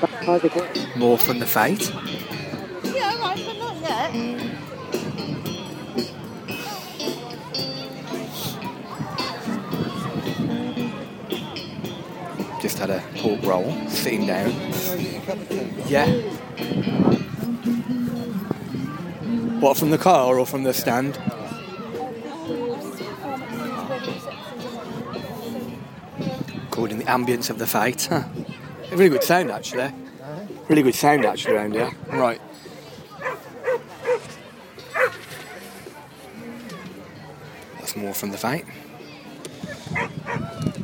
More from the fight. Yeah, right, but not yet. Just had a pork roll, sitting down. Yeah. What, from the car or from the stand? Recording the ambience of the fight. Huh. Really good sound, actually. Really good sound, actually, around here. Right. That's more from the fight.